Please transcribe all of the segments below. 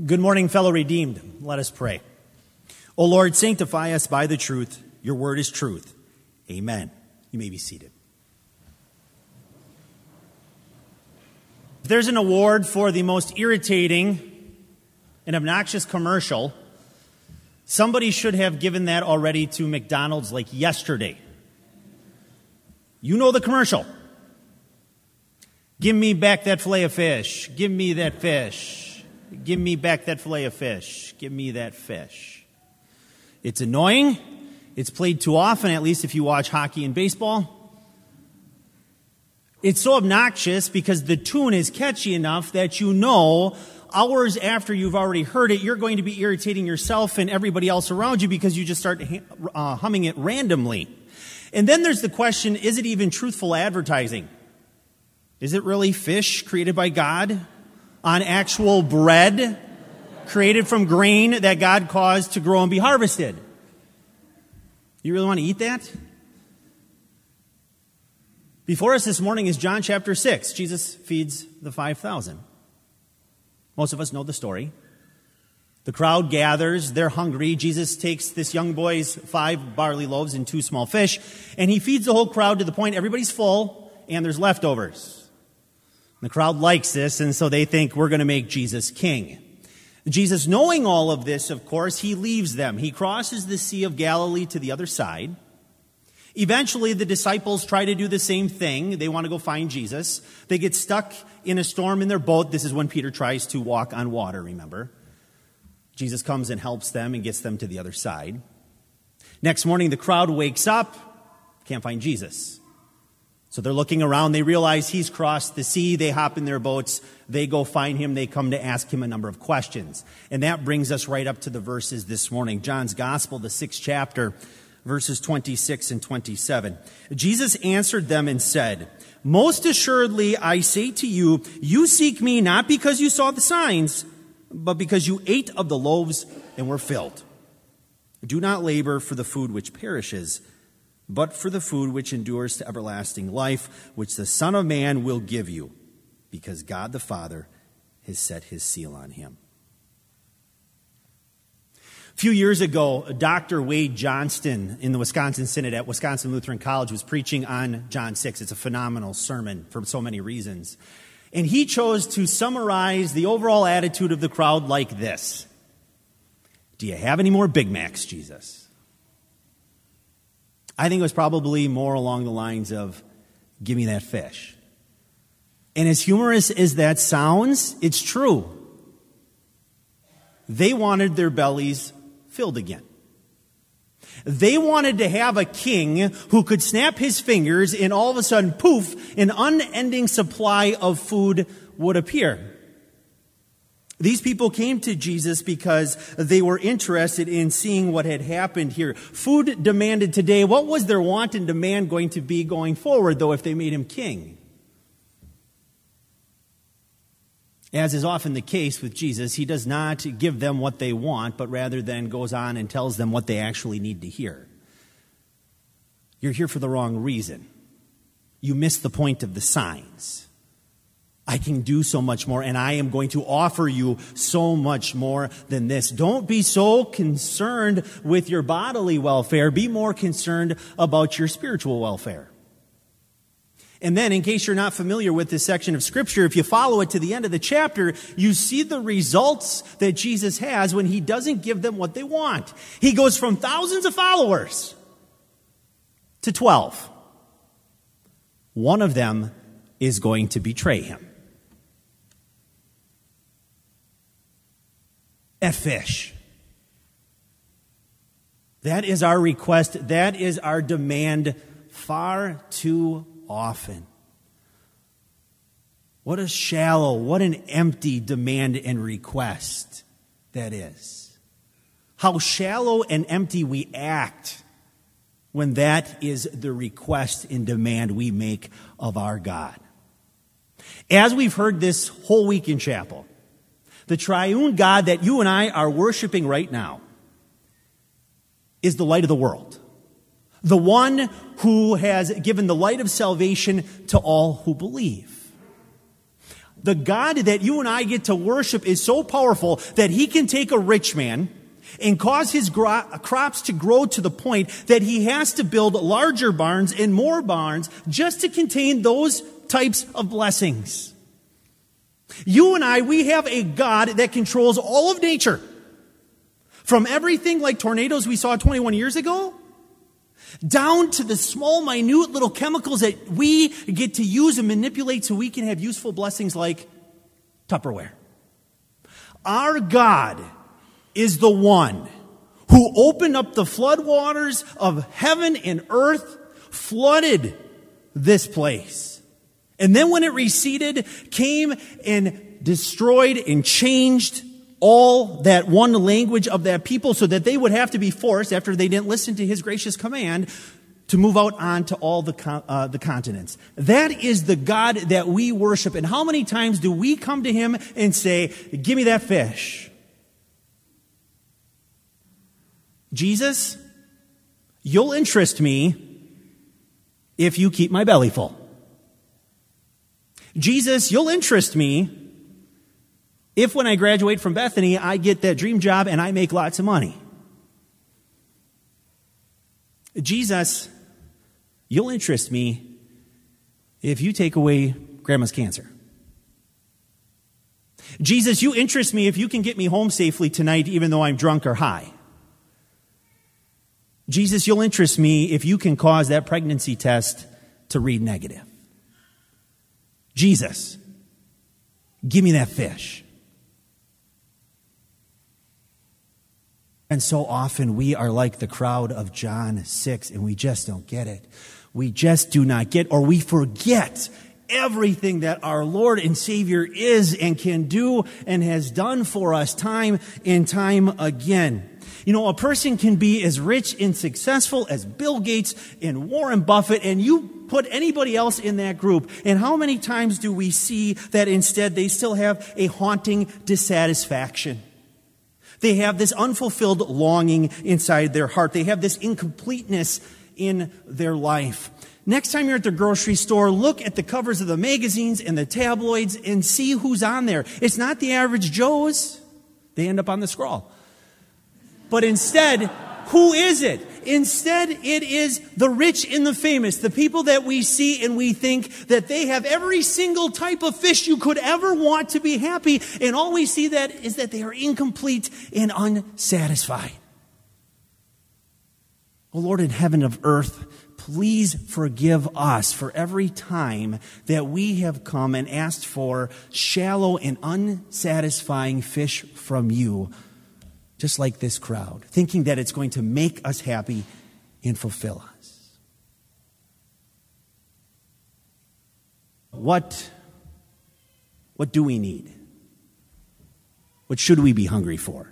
Good morning, fellow redeemed. Let us pray. O Lord, sanctify us by the truth. Your word is truth. Amen. You may be seated. If there's an award for the most irritating and obnoxious commercial, somebody should have given that already to McDonald's like yesterday. You know the commercial. Give me back that fillet of fish. Give me that fish. Give me back that fillet of fish. Give me that fish. It's annoying. It's played too often, at least if you watch hockey and baseball. It's so obnoxious because the tune is catchy enough that you know hours after you've already heard it, you're going to be irritating yourself and everybody else around you because you just start humming it randomly. And then there's the question, is it even truthful advertising? Is it really fish created by God on actual bread created from grain that God caused to grow and be harvested? You really want to eat that? Before us this morning is John chapter 6. Jesus feeds the 5,000. Most of us know the story. The crowd gathers. They're hungry. Jesus takes this young boy's 5 barley loaves and 2 small fish, and he feeds the whole crowd to the point everybody's full and there's leftovers. The crowd likes this, and so they think we're going to make Jesus king. Jesus, knowing all of this, of course, he leaves them. He crosses the Sea of Galilee to the other side. Eventually, the disciples try to do the same thing. They want to go find Jesus. They get stuck in a storm in their boat. This is when Peter tries to walk on water, remember? Jesus comes and helps them and gets them to the other side. Next morning, the crowd wakes up, can't find Jesus. So they're looking around. They realize he's crossed the sea. They hop in their boats. They go find him. They come to ask him a number of questions. And that brings us right up to the verses this morning. John's Gospel, the 6th chapter, verses 26 and 27. Jesus answered them and said, "Most assuredly, I say to you, you seek me not because you saw the signs, but because you ate of the loaves and were filled. Do not labor for the food which perishes, but for the food which endures to everlasting life, which the Son of Man will give you, because God the Father has set his seal on him." A few years ago, Dr. Wade Johnston in the Wisconsin Synod at Wisconsin Lutheran College was preaching on John 6. It's a phenomenal sermon for so many reasons. And he chose to summarize the overall attitude of the crowd like this: "Do you have any more Big Macs, Jesus?" I think it was probably more along the lines of, "Give me that fish." And as humorous as that sounds, it's true. They wanted their bellies filled again. They wanted to have a king who could snap his fingers and all of a sudden, poof, an unending supply of food would appear. These people came to Jesus because they were interested in seeing what had happened here. Food demanded today. What was their want and demand going to be going forward, though, if they made him king? As is often the case with Jesus, he does not give them what they want, but rather then goes on and tells them what they actually need to hear. You're here for the wrong reason. You missed the point of the signs. I can do so much more, and I am going to offer you so much more than this. Don't be so concerned with your bodily welfare. Be more concerned about your spiritual welfare. And then, in case you're not familiar with this section of Scripture, if you follow it to the end of the chapter, you see the results that Jesus has when he doesn't give them what they want. He goes from thousands of followers to 12. One of them is going to betray him. That fish. That is our request. That is our demand far too often. What a shallow, what an empty demand and request that is. How shallow and empty we act when that is the request and demand we make of our God. As we've heard this whole week in chapel, the triune God that you and I are worshiping right now is the light of the world. The one who has given the light of salvation to all who believe. The God that you and I get to worship is so powerful that he can take a rich man and cause his crops to grow to the point that he has to build larger barns and more barns just to contain those types of blessings. You and I, we have a God that controls all of nature. From everything like tornadoes we saw 21 years ago, down to the small, minute little chemicals that we get to use and manipulate so we can have useful blessings like Tupperware. Our God is the one who opened up the floodwaters of heaven and earth, flooded this place. And then when it receded, came and destroyed and changed all that one language of that people so that they would have to be forced, after they didn't listen to his gracious command, to move out onto all the continents. That is the God that we worship. And how many times do we come to him and say, give me that fish? Jesus, you'll interest me if you keep my belly full. Jesus, you'll interest me if when I graduate from Bethany, I get that dream job and I make lots of money. Jesus, you'll interest me if you take away Grandma's cancer. Jesus, you interest me if you can get me home safely tonight even though I'm drunk or high. Jesus, you'll interest me if you can cause that pregnancy test to read negative. Jesus, give me that fish. And so often we are like the crowd of John 6, and we just don't get it. We just do not get, or we forget everything that our Lord and Savior is and can do and has done for us time and time again. You know, a person can be as rich and successful as Bill Gates and Warren Buffett, and you put anybody else in that group. And how many times do we see that instead they still have a haunting dissatisfaction? They have this unfulfilled longing inside their heart. They have this incompleteness in their life. Next time you're at the grocery store, look at the covers of the magazines and the tabloids and see who's on there. It's not the average Joes. They end up on the scroll. But instead, who is it? Instead, it is the rich and the famous, the people that we see and we think that they have every single type of fish you could ever want to be happy. And all we see that is that they are incomplete and unsatisfied. O Lord in heaven of earth, please forgive us for every time that we have come and asked for shallow and unsatisfying fish from you. Just like this crowd, thinking that it's going to make us happy and fulfill us. What do we need? What should we be hungry for?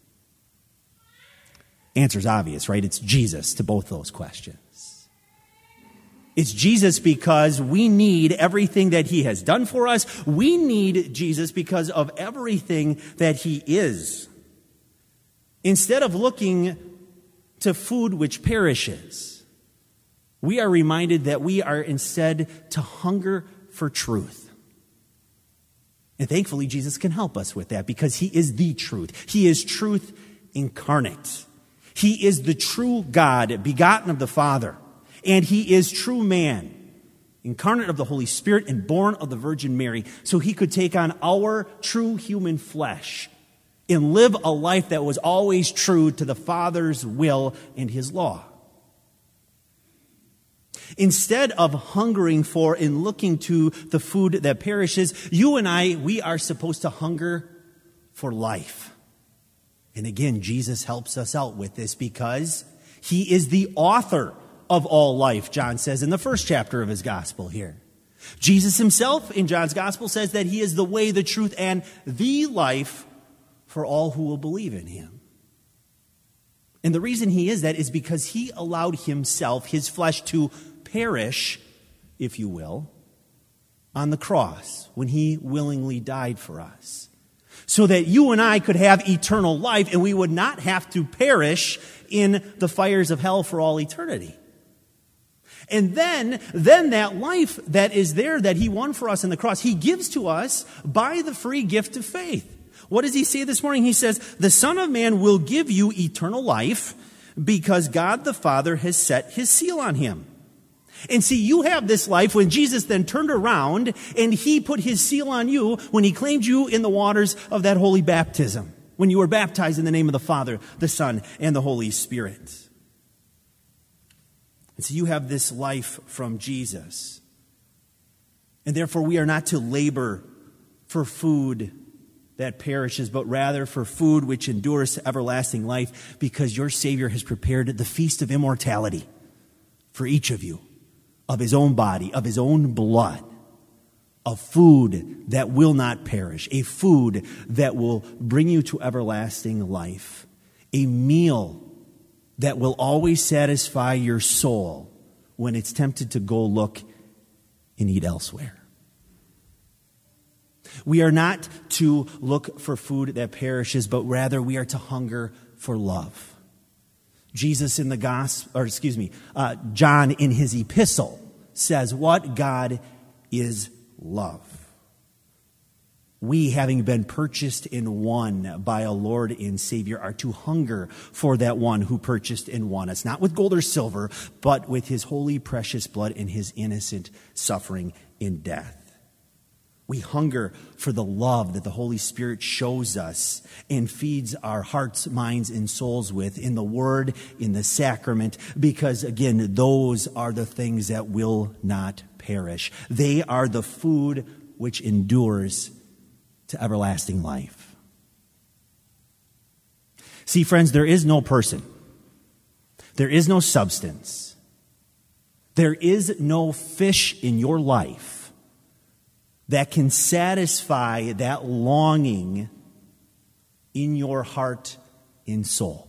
Answer's obvious, right? It's Jesus to both those questions. It's Jesus because we need everything that he has done for us. We need Jesus because of everything that he is. Instead of looking to food which perishes, we are reminded that we are instead to hunger for truth. And thankfully, Jesus can help us with that because he is the truth. He is truth incarnate. He is the true God, begotten of the Father. And he is true man, incarnate of the Holy Spirit and born of the Virgin Mary, so he could take on our true human flesh and live a life that was always true to the Father's will and his law. Instead of hungering for and looking to the food that perishes, you and I, we are supposed to hunger for life. And again, Jesus helps us out with this because he is the author of all life, John says in the first chapter of his gospel here. Jesus himself in John's gospel says that he is the way, the truth, and the life for all who will believe in him. And the reason he is that is because he allowed himself, his flesh, to perish, if you will, on the cross when he willingly died for us. So that you and I could have eternal life and we would not have to perish in the fires of hell for all eternity. And then that life that is there that he won for us in the cross, he gives to us by the free gift of faith. What does he say this morning? He says, the Son of Man will give you eternal life because God the Father has set his seal on him. And see, you have this life when Jesus then turned around and he put his seal on you when he claimed you in the waters of that holy baptism, when you were baptized in the name of the Father, the Son, and the Holy Spirit. And so you have this life from Jesus. And therefore we are not to labor for food that perishes, but rather for food which endures to everlasting life, because your Savior has prepared the feast of immortality for each of you, of his own body, of his own blood, a food that will not perish, a food that will bring you to everlasting life, a meal that will always satisfy your soul when it's tempted to go look and eat elsewhere. We are not to look for food that perishes, but rather we are to hunger for love. Jesus in the gospel, John in his epistle says, what? God is love. We, having been purchased and won by a Lord and Savior, are to hunger for that one who purchased and won us, not with gold or silver, but with his holy, precious blood and his innocent suffering in death. We hunger for the love that the Holy Spirit shows us and feeds our hearts, minds, and souls with in the Word, in the sacrament, because, again, those are the things that will not perish. They are the food which endures to everlasting life. See, friends, there is no person. There is no substance. There is no fish in your life that can satisfy that longing in your heart and soul.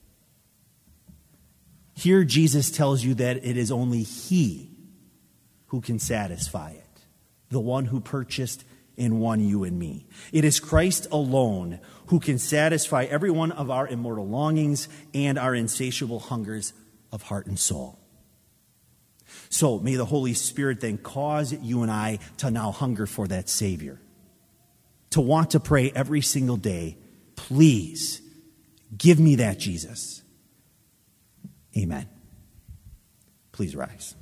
Here Jesus tells you that it is only he who can satisfy it, the one who purchased and won you and me. It is Christ alone who can satisfy every one of our immortal longings and our insatiable hungers of heart and soul. So may the Holy Spirit then cause you and I to now hunger for that Savior, to want to pray every single day, please give me that Jesus. Amen. Please rise.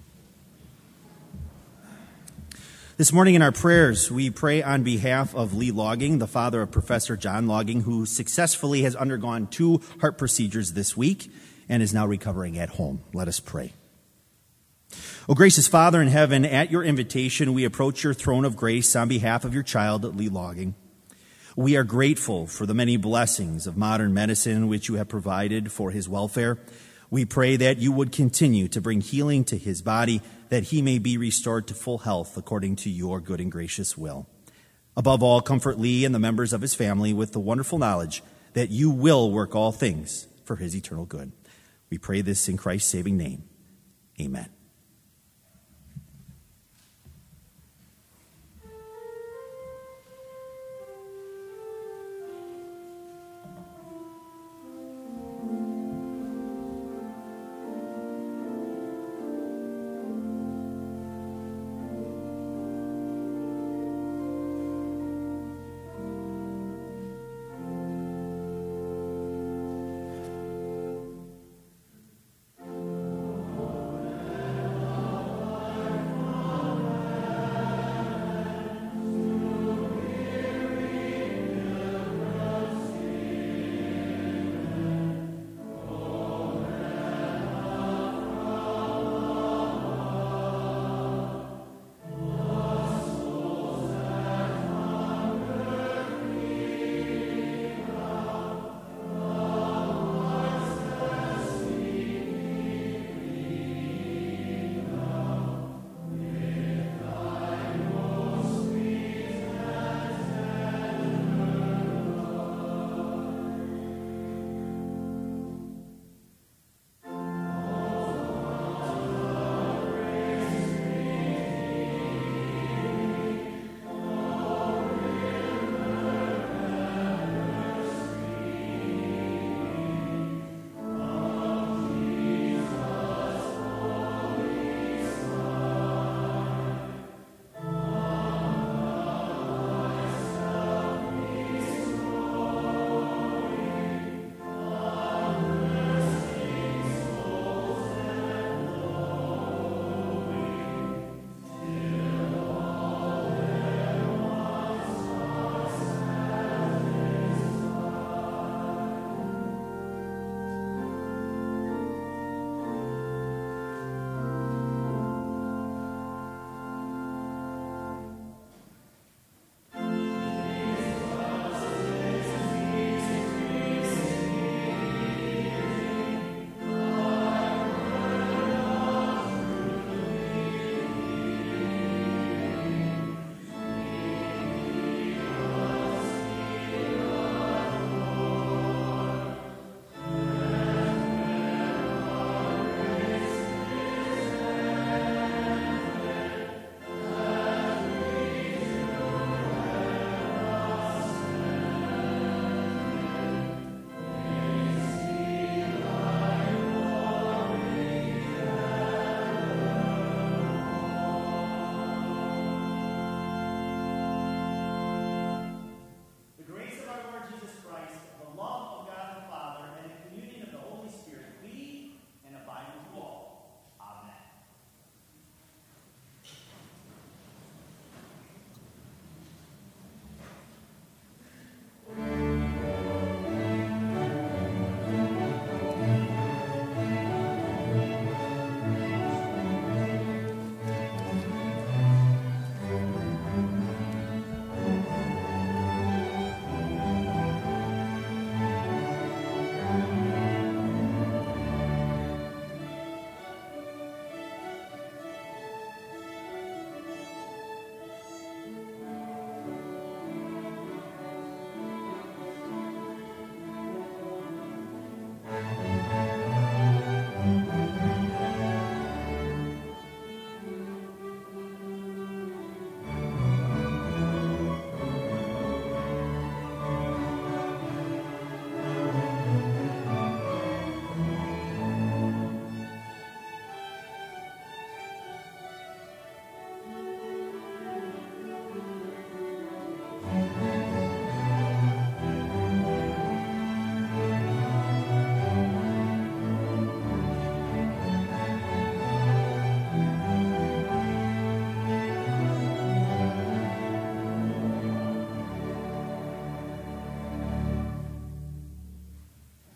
This morning in our prayers, we pray on behalf of Lee Logging, the father of Professor John Logging, who successfully has undergone 2 heart procedures this week and is now recovering at home. Let us pray. O gracious Father in heaven, at your invitation, we approach your throne of grace on behalf of your child, Lee Logging. We are grateful for the many blessings of modern medicine which you have provided for his welfare. We pray that you would continue to bring healing to his body, that he may be restored to full health according to your good and gracious will. Above all, comfort Lee and the members of his family with the wonderful knowledge that you will work all things for his eternal good. We pray this in Christ's saving name. Amen.